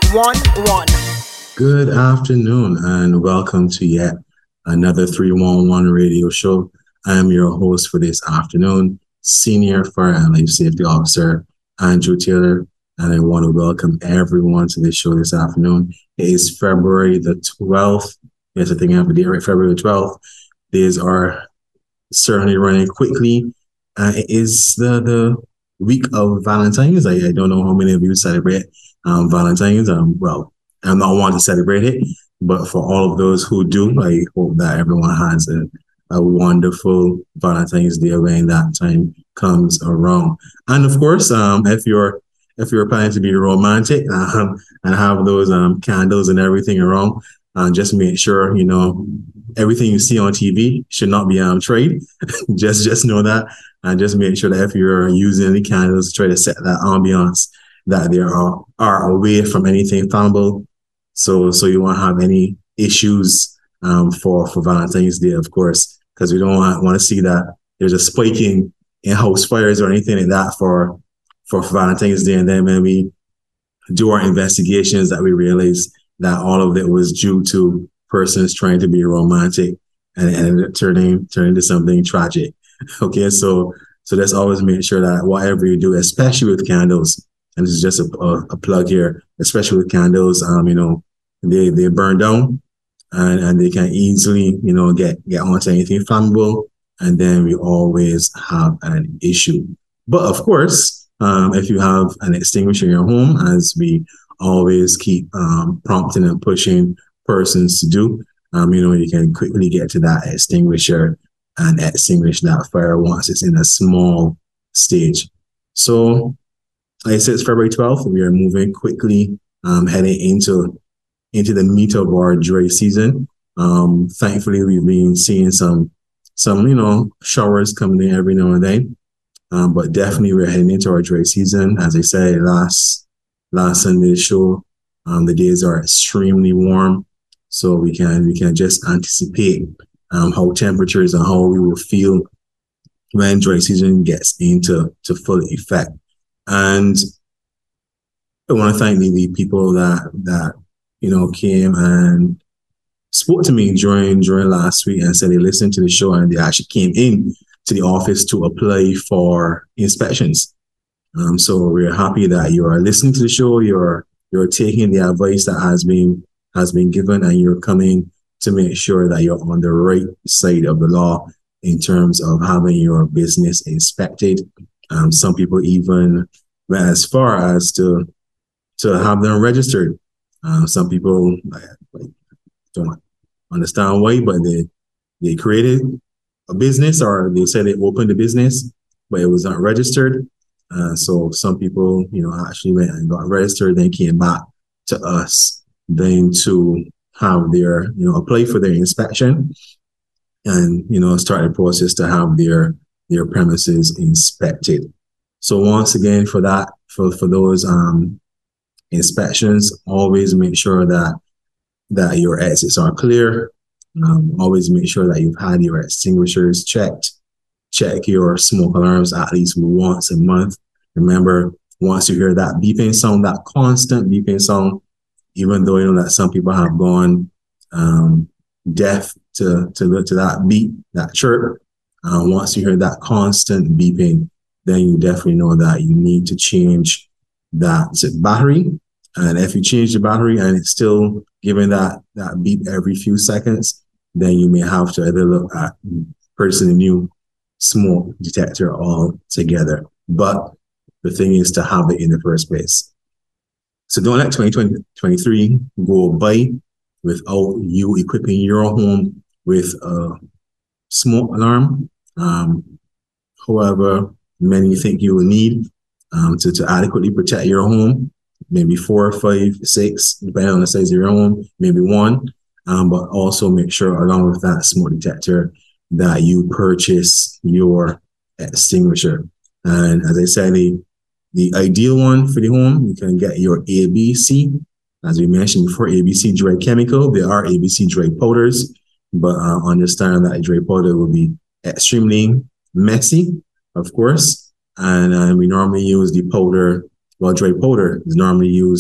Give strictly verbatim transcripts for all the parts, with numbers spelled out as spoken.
one one. Good afternoon and welcome to yet another three one one radio show. I am your host for this afternoon, Senior Fire and Life Safety Officer Andrew Taylor, and I want to welcome everyone to this show this afternoon. It is February the twelfth. Yes, I think I have the date right, February the twelfth. Days are certainly running quickly. Uh, it is the, the week of Valentine's. I, I don't know how many of you celebrate um, Valentine's. Um, well, I'm not one to celebrate it, but for all of those who do, I hope that everyone has a, a wonderful Valentine's Day when that time comes around. And of course, um, if you're if you're planning to be romantic um, and have those um, candles and everything around, uh, just make sure you know everything you see on T V should not be um trade. just just know that, and just make sure that if you're using any candles, try to set that ambiance that they are are away from anything flammable, so so you won't have any issues um for for Valentine's Day, of course, because we don't want, want to see that there's a spiking in house fires or anything like that for for Valentine's Day, and then when we do our investigations, that we realize that all of it was due to persons trying to be romantic and, and turning turning to something tragic. Okay, so so let's always make sure that whatever you do, especially with candles, and this is just a, a, a plug here, especially with candles, um, you know, they they burn down and, and they can easily, you know, get get onto anything flammable, and then we always have an issue. But of course, um, if you have an extinguisher in your home, as we always keep um, prompting and pushing persons to do, um, you know, you can quickly get to that extinguisher and extinguish that fire once it's in a small stage. So, like I said, it's February twelfth. We are moving quickly, um, heading into into the meat of our dry season. Um, thankfully, we've been seeing some some you know showers coming in every now and then, um, but definitely we're heading into our dry season. As I said last last Sunday's show, um, the days are extremely warm, so we can we can just anticipate um, how temperatures and how we will feel when dry season gets into to full effect. And I want to thank the, the people that that you know came and spoke to me during during last week and said they listened to the show and they actually came in to the office to apply for inspections. Um, so we're happy that you are listening to the show. You're you're taking the advice that has been has been given, and you're coming to make sure that you're on the right side of the law in terms of having your business inspected. Um, some people even went as far as to to have them registered. Um, some people like, don't understand why, but they they created a business, or they said they opened a business, but it was not registered. Uh, so some people, you know, actually went and got registered, then came back to us, then to have their, you know, apply for their inspection, and you know, start the process to have their their premises inspected. So once again, for that, for for those um inspections, always make sure that that your exits are clear. Um, always make sure that you've had your extinguishers checked. Check your smoke alarms at least once a month. Remember, once you hear that beeping sound, that constant beeping sound, even though you know that some people have gone um, deaf to, to, to that beep, that chirp, uh, once you hear that constant beeping, then you definitely know that you need to change that battery. And if you change the battery and it's still giving that, that beep every few seconds, then you may have to either look at purchasing a new smoke detector altogether. But the thing is to have it in the first place. So don't let twenty twenty-three go by without you equipping your home with a smoke alarm. Um, however many you think you will need um, to, to adequately protect your home. Maybe four, five, six, depending on the size of your home, maybe one. Um, but also make sure, along with that smoke detector, that you purchase your extinguisher. And as I said, the, the ideal one for the home, you can get your A B C. As we mentioned before, A B C dry chemical. There are A B C dry powders, but uh, understand that dry powder will be extremely messy, of course. And uh, we normally use the powder, well, dry powder is normally used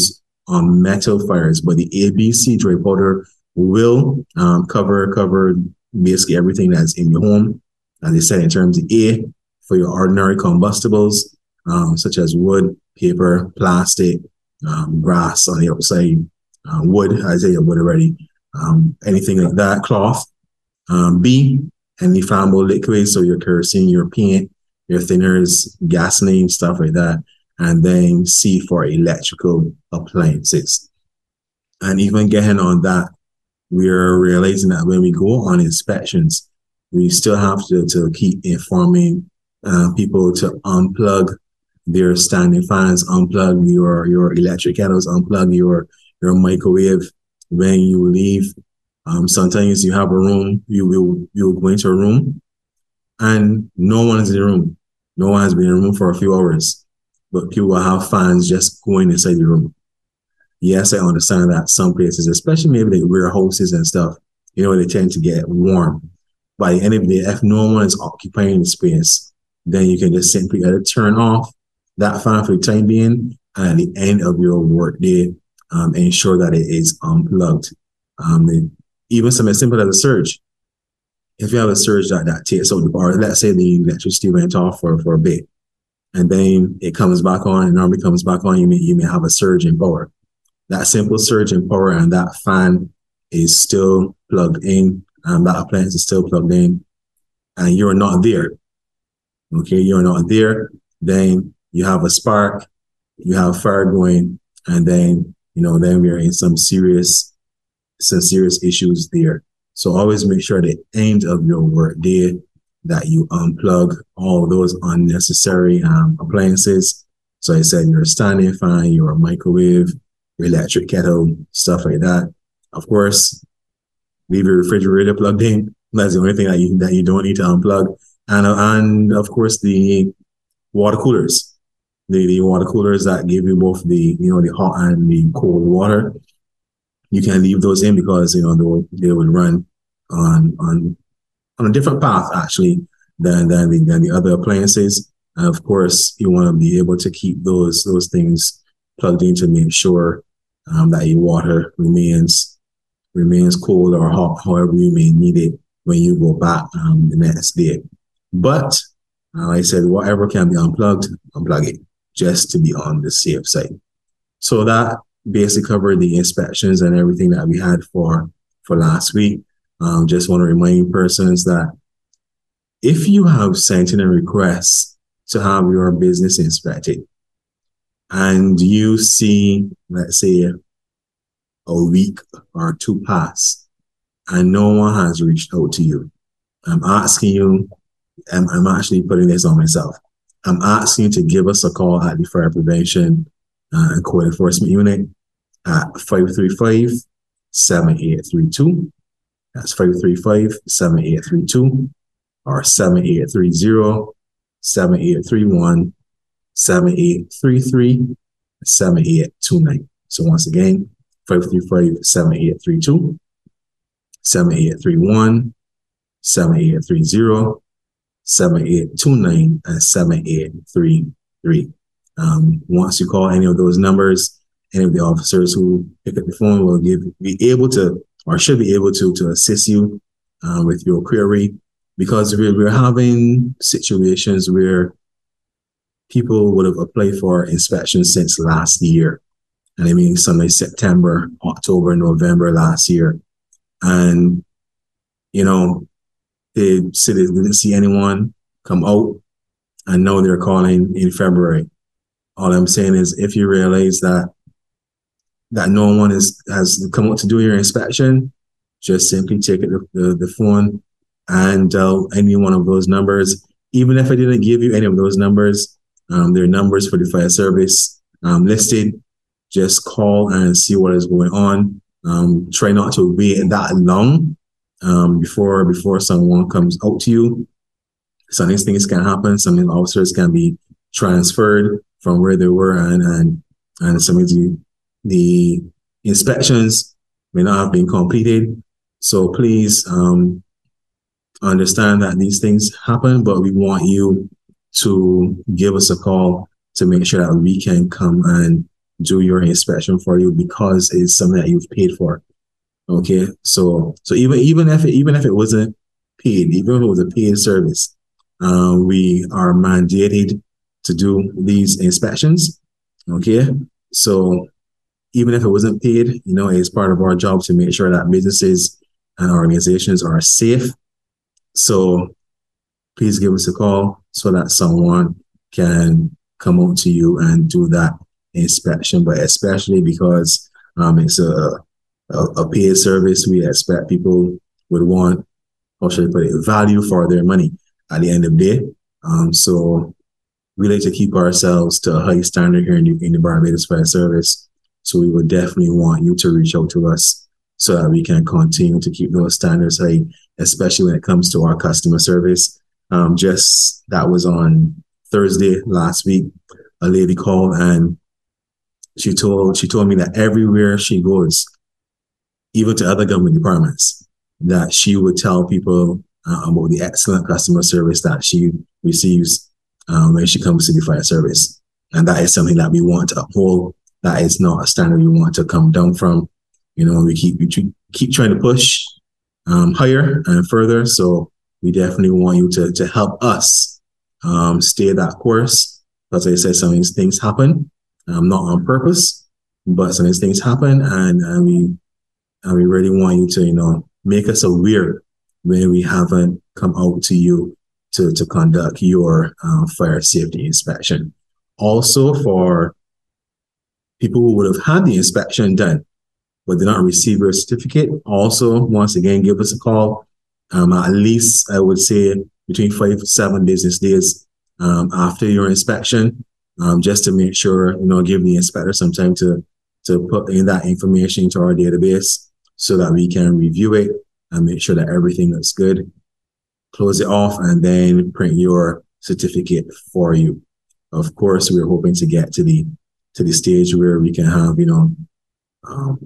on metal fires, but the A B C dry powder will um, cover cover basically everything that's in your home. As I said, in terms of A, for your ordinary combustibles, um, such as wood, paper, plastic, um, grass on the outside, uh, wood, I say wood already, um, anything like that, cloth. Um, B, any flammable liquid, so your kerosene, your paint, your thinners, gasoline, stuff like that. And then C for electrical appliances. And even getting on that, we're realizing that when we go on inspections, we still have to, to keep informing uh, people to unplug their standing fans, unplug your, your electric kettles, unplug your, your microwave when you leave. Um, sometimes you have a room, you will you'll go into a room and no one is in the room. No one has been in the room for a few hours, but people will have fans just going inside the room. Yes, I understand that some places, especially maybe like warehouses and stuff, you know, they tend to get warm. By the end of the day, if no one is occupying the space, then you can just simply either turn off that fan for the time being, and at the end of your workday, um, ensure that it is unplugged. Um, the, even something as simple as a surge. If you have a surge that, that takes out the power, let's say the electricity went off for, for a bit, and then it comes back on, and normally comes back on, you may, you may have a surge in power. That simple surge in power and that fan is still plugged in, and that appliance is still plugged in, and you're not there. Okay, you're not there, then you have a spark, you have fire going, and then, you know, then we're in some serious, some serious issues there. So always make sure at the end of your work day that you unplug all those unnecessary um, appliances. So I said your standing fan, your microwave, your electric kettle, stuff like that. Of course, leave your refrigerator plugged in. That's the only thing that you that you don't need to unplug. And and of course the water coolers, the, the water coolers that give you both the you know the hot and the cold water. You can leave those in because you know they will, they would run on on on a different path actually than than the, than the other appliances. And of course, you want to be able to keep those those things plugged in to make sure um, that your water remains remains cold or hot, however you may need it when you go back um, the next day. But uh, like I said, whatever can be unplugged, unplug it just to be on the safe side. So that basically covered the inspections and everything that we had for for last week. Um, just want to remind persons that if you have sent in a request to have your business inspected and you see, let's say, a week or two pass and no one has reached out to you, I'm asking you, I'm, I'm actually putting this on myself. I'm asking you to give us a call at the Fire Prevention uh, and Code Enforcement Unit at five three five, seven eight three two. That's five three five, seven eight three two or seven eight three zero, seven eight three one, seven eight three three, seven eight two nine. So once again, five three five, seven eight three two, seven eight three one, seven eight three zero, seven eight two nine, and seven eight three three. Um, once you call any of those numbers, any of the officers who pick up the phone will give be able to or should be able to to assist you uh, with your query, because we're, we're having situations where people would have applied for inspections since last year. And I mean, something September, October, November last year. And, you know, they said they didn't see anyone come out, and now they're calling in February. All I'm saying is if you realize that that no one is, has come out to do your inspection, just simply take it, the, the, the phone and dial any one of those numbers. Even if I didn't give you any of those numbers, um, there are numbers for the fire service um, listed. Just call and see what is going on. Um, try not to wait that long um, before before someone comes out to you. Some of these things can happen. Some of the officers can be transferred from where they were, and and, and some of the, the inspections may not have been completed. So please um, understand that these things happen, but we want you to give us a call to make sure that we can come and do your inspection for you because it's something that you've paid for. Okay, so so even even if it, even if it wasn't paid, even if it was a paid service, uh, we are mandated to do these inspections. Okay, so even if it wasn't paid, you know, it's part of our job to make sure that businesses and organizations are safe. So please give us a call so that someone can come out to you and do that inspection. But especially because um, it's a, a, a paid service, we expect people would want, how should I put it, value for their money at the end of the day. Um, so we like to keep ourselves to a high standard here in the, in the Barbados Fire Service. So we would definitely want you to reach out to us so that we can continue to keep those standards high, especially when it comes to our customer service. Um, just that was on Thursday last week. A lady called and she told she told me that everywhere she goes, even to other government departments, that she would tell people uh, about the excellent customer service that she receives um, when she comes to the fire service. And that is something that we want to uphold. That is not a standard we want to come down from. You know, we keep we keep trying to push um, higher and further. So we definitely want you to to help us um, stay that course. As I said, some of these things happen, um, not on purpose, but some of these things happen, and, and we and we really want you to, you know, make us aware when we haven't come out to you to, to conduct your uh, fire safety inspection. Also, for people who would have had the inspection done but did not receive your certificate, also, once again, give us a call. Um, at least, I would say, between five to seven business days um, after your inspection, um, just to make sure, you know, give the inspector some time to, to put in that information into our database so that we can review it and make sure that everything looks good. Close it off and then print your certificate for you. Of course, we're hoping to get to the to the stage where we can have, you know, um,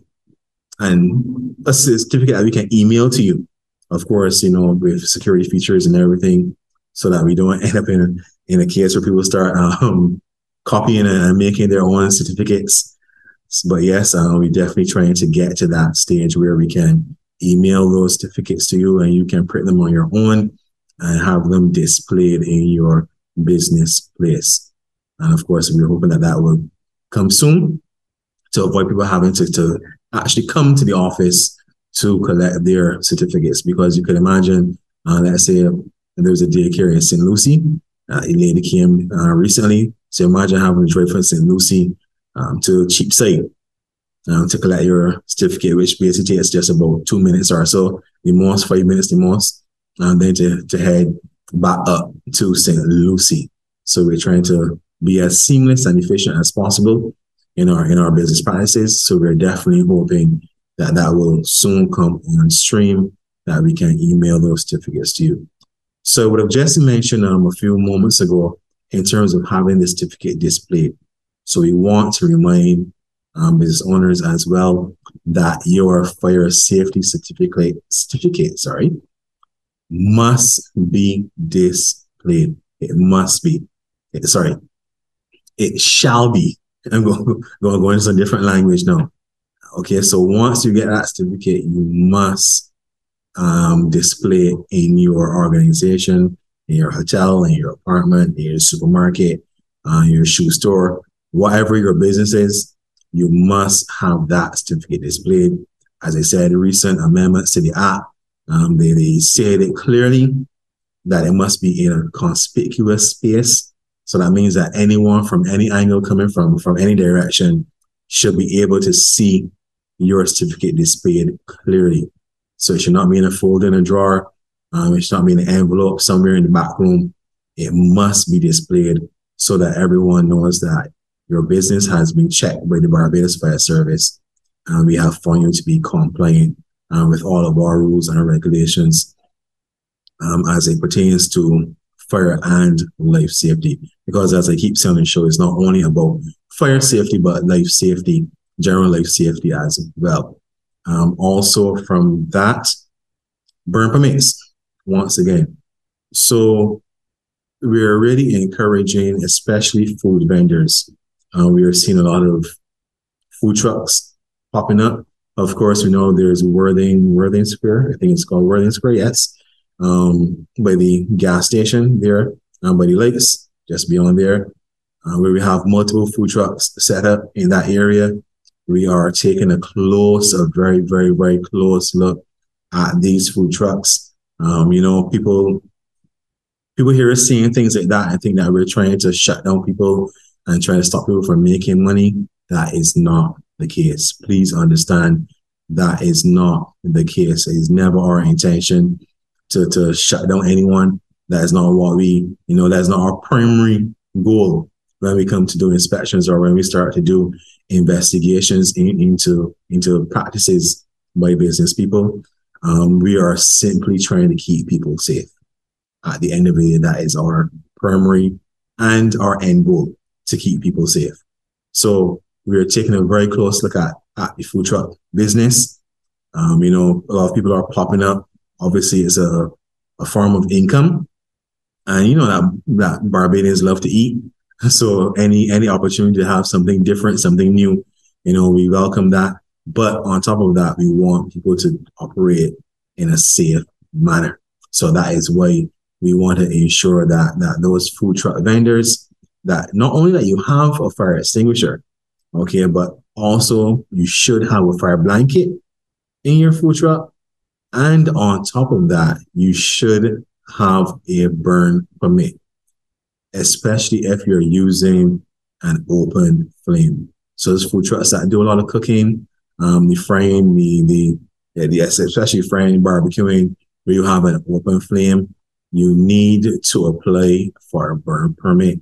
and a certificate that we can email to you. Of course, you know, with security features and everything, so that we don't end up in a, in a case where people start um, copying and making their own certificates. But yes, uh, we're definitely trying to get to that stage where we can email those certificates to you and you can print them on your own and have them displayed in your business place. And of course, we're hoping that that will come soon to avoid people having to, to actually come to the office to collect their certificates. Because you could imagine, uh, let's say there was a daycare in Saint Lucie, uh, a lady came uh, recently. So imagine having to drive from Saint Lucie um, to Cheapside um, to collect your certificate, which basically takes just about two minutes or so, the most, five minutes the most, and then to, to head back up to Saint Lucie. So we're trying to be as seamless and efficient as possible in our in our business practices. So we're definitely hoping that that will soon come on stream, that we can email those certificates to you. So what I've just mentioned um, a few moments ago in terms of having the certificate displayed. So we want to remind um, business owners as well that your fire safety certificate certificate, sorry, must be displayed. It must be. It, sorry, it shall be. I'm going, going, going into some different language now. Okay, so once you get that certificate, you must um, display it in your organization, in your hotel, in your apartment, in your supermarket, uh, your shoe store, whatever your business is, you must have that certificate displayed. As I said, recent amendments to the Act, um, they, they said it clearly that it must be in a conspicuous space. So that means that anyone from any angle coming from, from any direction should be able to see your certificate displayed clearly. So it should not be in a folder in a drawer. Um, it should not be in an envelope somewhere in the back room. It must be displayed so that everyone knows that your business has been checked by the Barbados Fire Service. And we have found you to be compliant uh, with all of our rules and regulations um, as it pertains to fire and life safety. Because as I keep saying on the show, it's not only about fire safety, but life safety, general life safety as well. Um, also from that, burn permits, once again. So we're really encouraging, especially food vendors. Uh, we are seeing a lot of food trucks popping up. Of course, we know there's Worthing, Worthing Square. I think it's called Worthing Square, yes. Um, by the gas station there, um, by the lakes, just beyond there, uh, where we have multiple food trucks set up in that area. We are taking a close, a very, very, very close look at these food trucks. Um, you know, people people here are seeing things like that and think that we're trying to shut down people and trying to stop people from making money. That is not the case. Please understand that is not the case. It is never our intention to, to shut down anyone. That is not what we, you know, that's not our primary goal when we come to do inspections or when we start to do investigations in, into, into practices by business people. Um, we are simply trying to keep people safe. At the end of the day, that is our primary and our end goal, to keep people safe. So we're taking a very close look at, at the food truck business. Um, you know, a lot of people are popping up. Obviously, it's a, a form of income. And you know that, that Barbadians love to eat. So any any opportunity to have something different, something new, you know, we welcome that. But on top of that, we want people to operate in a safe manner. So that is why we want to ensure that that those food truck vendors, that not only that you have a fire extinguisher, okay, but also you should have a fire blanket in your food truck. And on top of that, you should have a burn permit, especially if you're using an open flame. So those food trucks that do a lot of cooking, um, the frying, the, the, yeah, the especially frying, barbecuing, where you have an open flame, you need to apply for a burn permit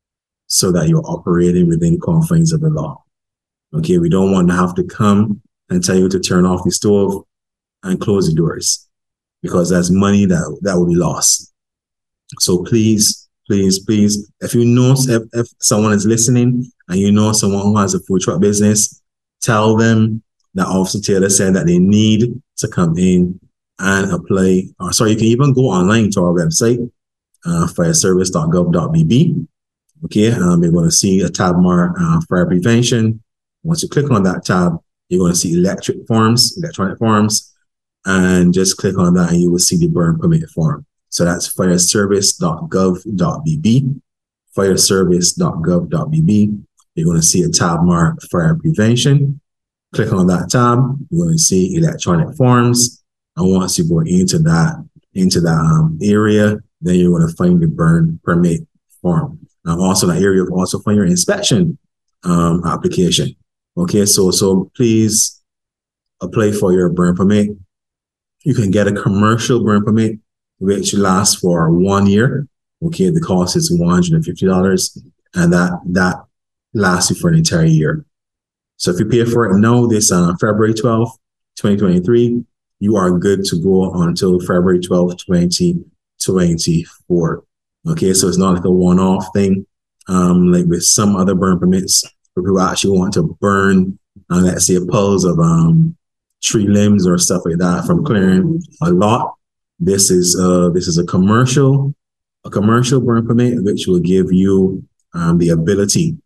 so that you're operating within confines of the law. Okay, we don't want to have to come and tell you to turn off the stove and close the doors, because that's money that, that will be lost. So please, please, please, if you know, if, if someone is listening and you know someone who has a food truck business, tell them that Officer Taylor said that they need to come in and apply. Or sorry, you can even go online to our website, uh, fire service dot gov dot b b. Okay, um, you're going to see a tab marked uh, fire prevention. Once you click on that tab, you're going to see electric forms, electronic forms, and just click on that and you will see the burn permit form. So that's fire service dot gov dot b b, fire service dot gov dot b b. You're going to see a tab marked fire prevention. Click on that tab, you're going to see electronic forms. And once you go into that, into that um, area, then you're going to find the burn permit form. Um, also, that area will also find your inspection um, application. Okay, so so please apply for your burn permit. You can get a commercial burn permit, which lasts for one year. Okay, the cost is one hundred fifty dollars, and that that lasts you for an entire year. So if you pay for it now, this uh, February twelfth, twenty twenty-three, you are good to go until February twelfth, twenty twenty-four. Okay, so it's not like a one-off thing, um, like with some other burn permits for people who actually want to burn, uh, let's say, poles of um, tree limbs or stuff like that from clearing a lot. This is uh, this is a commercial, a commercial burn permit, which will give you um, the ability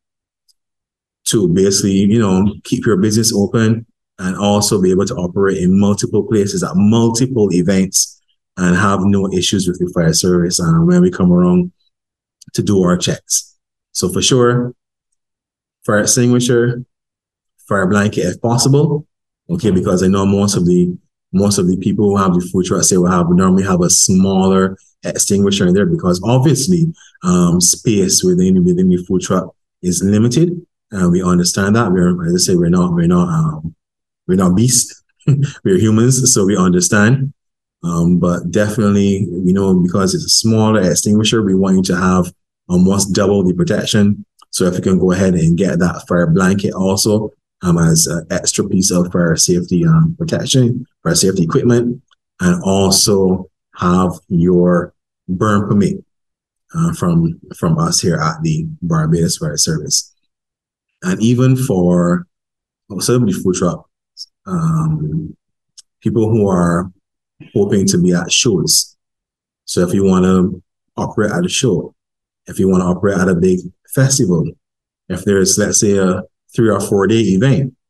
to basically, you know, keep your business open and also be able to operate in multiple places at multiple events and have no issues with your fire service uh, when we come around to do our checks. So for sure, fire extinguisher, fire blanket if possible. Okay, because I know most of the most of the people who have the food truck say will have normally have a smaller extinguisher in there, because obviously um, space within within the food truck is limited. And uh, we understand that. We're, as I say, we're not we're not um, we're not beasts. We're humans, so we understand. Um, but definitely, you know, because it's a smaller extinguisher, we want you to have almost double the protection. So if you can go ahead and get that fire blanket also um, as an extra piece of fire safety um, protection, fire safety equipment, and also have your burn permit uh, from from us here at the Barbados Fire Service. And even for celebrity food truck, um, people who are hoping to be at shows. So if you want to operate at a show, if you want to operate at a big festival, if there's, let's say, a three or four day event,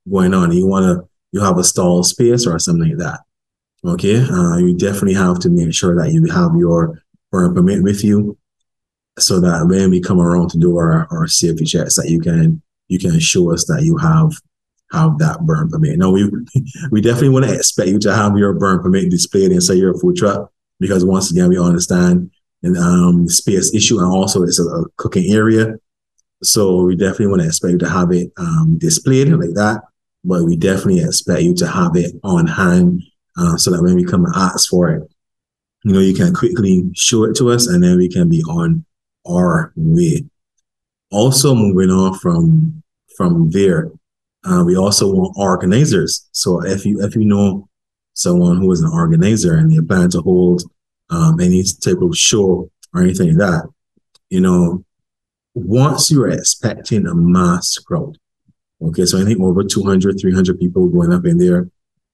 going on. You want to, you have a stall space or something like that. Okay. Uh, you definitely have to make sure that you have your burn permit with you so that when we come around to do our, our safety checks that you can, you can show us that you have, have that burn permit. Now we, we definitely want to expect you to have your burn permit displayed inside your food truck because once again, we understand and um, space issue and also it's a, a cooking area. So we definitely want to expect you to have it um, displayed like that, but we definitely expect you to have it on hand uh, so that when we come and ask for it, you know, you can quickly show it to us and then we can be on our way. Also moving on from from there, uh, we also want organizers. So if you if you know someone who is an organizer and they plan to hold um, any type of show or anything like that, you know, once you're expecting a mass crowd, okay, so I think over two hundred, three hundred people going up in there,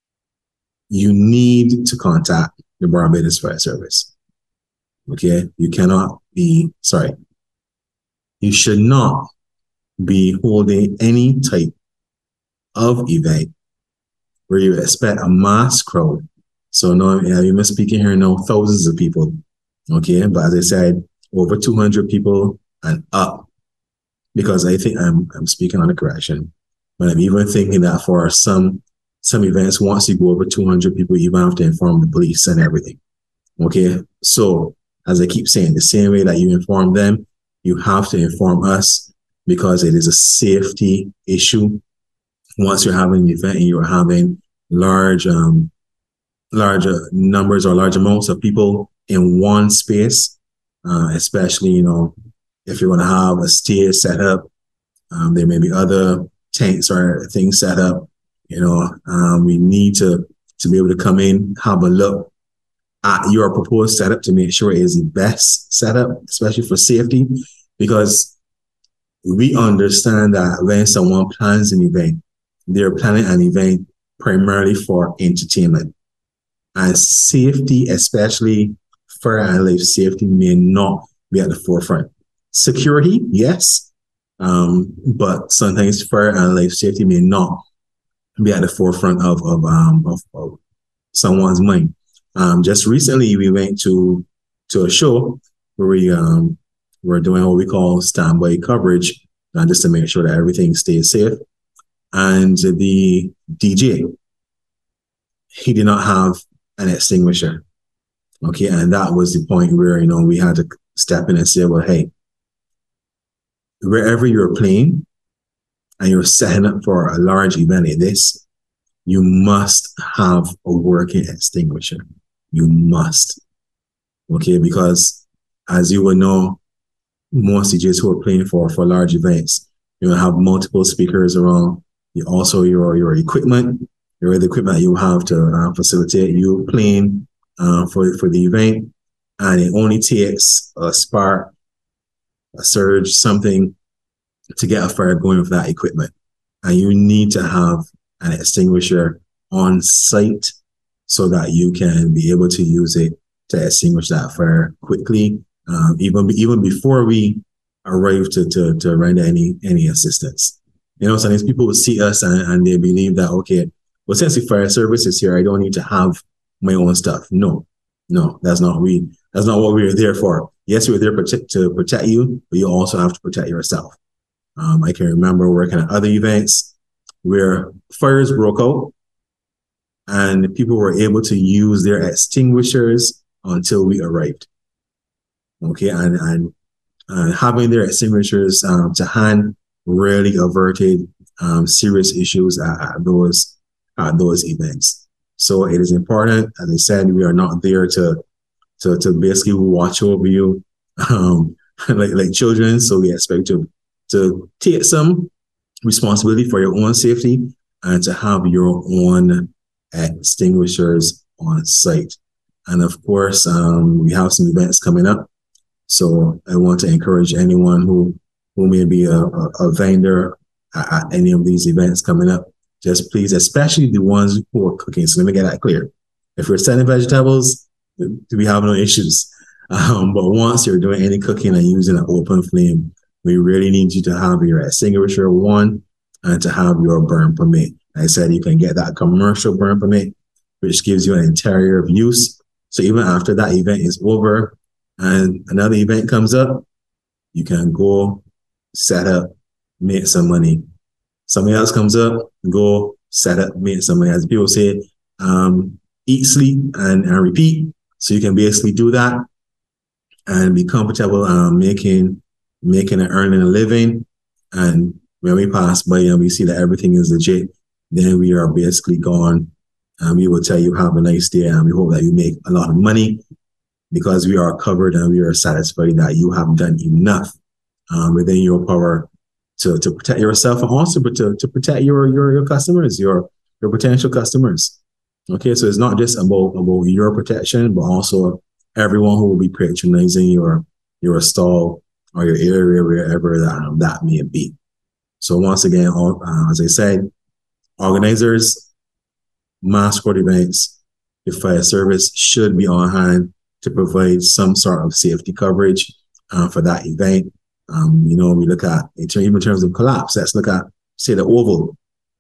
you need to contact the Barbados Fire Service. Okay, you cannot be, sorry, you should not be holding any type of event where you expect a mass crowd. So now, yeah, you must speaking here now, thousands of people, okay, but as I said, over two hundred people and up. Because I think I'm I'm speaking on the correction, but I'm even thinking that for some some events, once you go over two hundred people, you even have to inform the police and everything. Okay, so as I keep saying, the same way that you inform them, you have to inform us because it is a safety issue. Once you're having an event and you're having large um larger numbers or large amounts of people in one space, uh, especially you know. If you're going to have a stage set up, um, there may be other tanks or things set up. You know, um, we need to to be able to come in, have a look at your proposed setup to make sure it is the best setup, especially for safety, because we understand that when someone plans an event, they're planning an event primarily for entertainment, and safety, especially fire and life safety, may not be at the forefront. Security, yes, um, but sometimes fire and life safety may not be at the forefront of of, um, of, of someone's mind. Um, just recently, we went to to a show where we um, were doing what we call standby coverage, uh, just to make sure that everything stays safe. And the D J, he did not have an extinguisher. Okay, and that was the point where you know we had to step in and say, well, hey, wherever you're playing and you're setting up for a large event like this, you must have a working extinguisher. You must. Okay, because as you will know, most D Js who are playing for, for large events, you will have multiple speakers around. You also your your equipment, your the equipment you have to uh, facilitate you playing uh, for, for the event. And it only takes a spark, a surge, something to get a fire going with that equipment. And you need to have an extinguisher on site so that you can be able to use it to extinguish that fire quickly, um, even even before we arrive to, to, to render any any assistance. You know, sometimes people will see us and, and they believe that, okay, well, since the fire service is here, I don't need to have my own stuff. No, no, that's not we. That's not what we're there for. Yes, we're there protect, to protect you, but you also have to protect yourself. Um, I can remember working at other events where fires broke out and people were able to use their extinguishers until we arrived. Okay, and and, and having their extinguishers um, to hand really averted um, serious issues at, at those at those events. So it is important, as I said, we are not there to to to basically watch over you um, like like children. So we expect you to take some responsibility for your own safety and to have your own extinguishers on site. And of course, um, we have some events coming up. So I want to encourage anyone who, who may be a, a, a vendor at, at any of these events coming up, just please, especially the ones who are cooking. So let me get that clear. If you're selling vegetables, we have no issues. Um, but once you're doing any cooking and using an open flame, we really need you to have your extinguisher one and to have your burn permit. Like I said, you can get that commercial burn permit, which gives you an interior of use. So even after that event is over and another event comes up, you can go, set up, make some money. Something else comes up, go, set up, make some money. As people say, um, eat, sleep, and, and repeat. So you can basically do that and be comfortable um, making making and earning a living. And when we pass by and we see that everything is legit, then we are basically gone. And we will tell you have a nice day, and we hope that you make a lot of money because we are covered and we are satisfied that you have done enough um, within your power to, to protect yourself and also to, to protect your, your your customers, your your potential customers. Okay, so it's not just about, about your protection, but also everyone who will be patronizing your your stall or your area, wherever that, um, that may be. So once again, all, uh, as I said, organizers, mascot events, the fire service should be on hand to provide some sort of safety coverage uh, for that event. Um, you know, we look at, even in terms of collapse, let's look at, say, the Oval.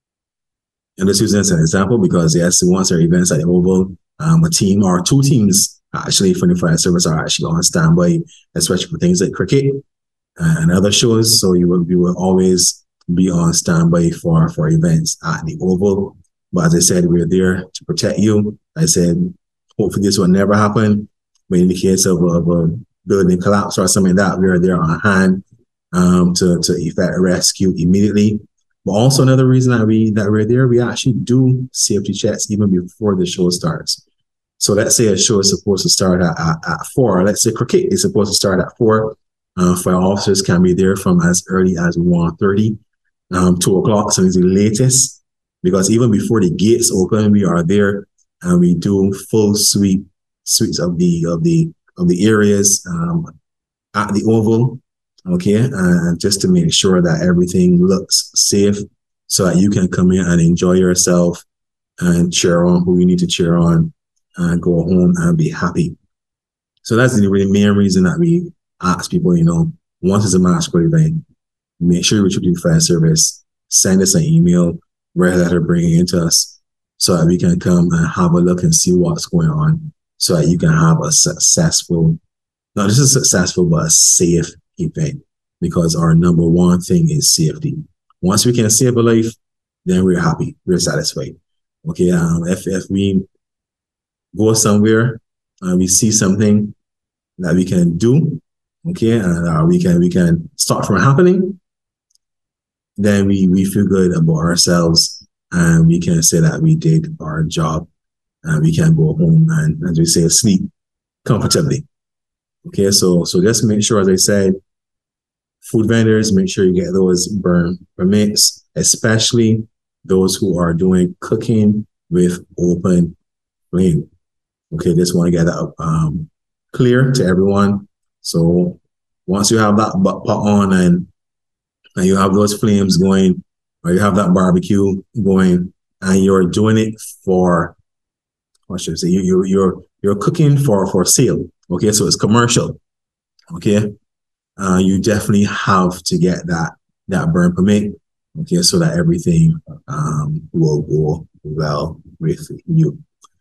And this is an example because, yes, once there are events at the Oval, um, a team or two teams actually from the fire service are actually on standby, especially for things like cricket and other shows. So you will, you will always be on standby for, for events at the Oval. But as I said, we're there to protect you. I said, hopefully this will never happen. But in the case of a, of a building collapse or something like that, we are there on hand um, to, to effect a rescue immediately. But also another reason that we that we're there, we actually do safety checks even before the show starts. So let's say a show is supposed to start at, at, at four. Let's say cricket is supposed to start at four. Uh, fire officers can be there from as early as one thirty, um, two o'clock, so it's the latest. Because even before the gates open, we are there and we do full sweep sweeps of the of the of the areas um, at the Oval. Okay, and just to make sure that everything looks safe so that you can come in and enjoy yourself and cheer on who you need to cheer on and go home and be happy. So that's the really main reason that we ask people, you know, once it's a masquerade event, make sure you reach out to the fire service, send us an email, write a letter, bring it into us so that we can come and have a look and see what's going on so that you can have a successful, not just a successful, but a safe event, because our number one thing is safety. Once we can save a life, then we're happy, we're satisfied. Okay, um, if, if we go somewhere and we see something that we can do, okay, and uh, we can we can stop from happening, then we, we feel good about ourselves and we can say that we did our job and we can go home and, as we say, sleep comfortably. Okay, so so just make sure, as I said, food vendors, make sure you get those burn permits, especially those who are doing cooking with open flame. Okay, just want to get that um, clear to everyone. So once you have that pot on and, and you have those flames going, or you have that barbecue going, and you're doing it for, what should I say, you, you, you're you're cooking for, for sale. Okay, so it's commercial. Okay, uh, you definitely have to get that that burn permit. Okay, so that everything um, will go well with you.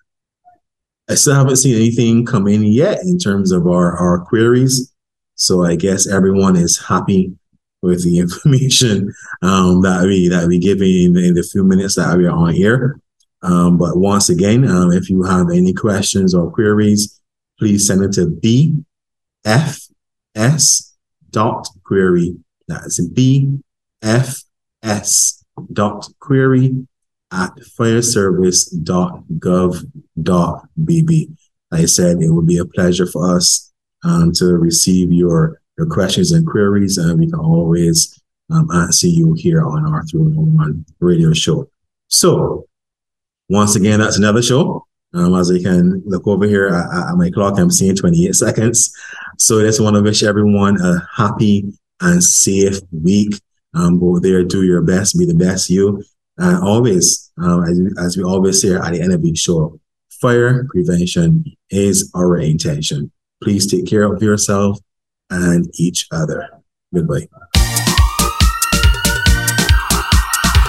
I still haven't seen anything come in yet in terms of our, our queries. So I guess everyone is happy with the information um, that we that we give in, in the few minutes that we are on here. Um, but once again, um, if you have any questions or queries, please send it to B F S dot query. That's B F S dot query at fireservice dot gov dot b b. Like I said, it would be a pleasure for us um, to receive your, your questions and queries, and we can always um, answer you here on our three one one radio show. So, once again, that's another show. Um, as I can look over here at, at my clock, I'm seeing twenty-eight seconds. So, I just want to wish everyone a happy and safe week. Um, go there, do your best, be the best you. And always, um, as, as we always say at the end of each show, fire prevention is our intention. Please take care of yourself and each other. Goodbye.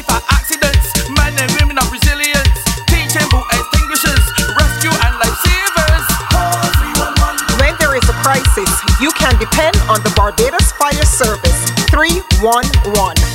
safe at accidents. Men and women of resilience. Teaching boat extinguishers, rescue and lifesavers. Call three one one. When there is a crisis, you can depend on the Barbados Fire Service. three one one.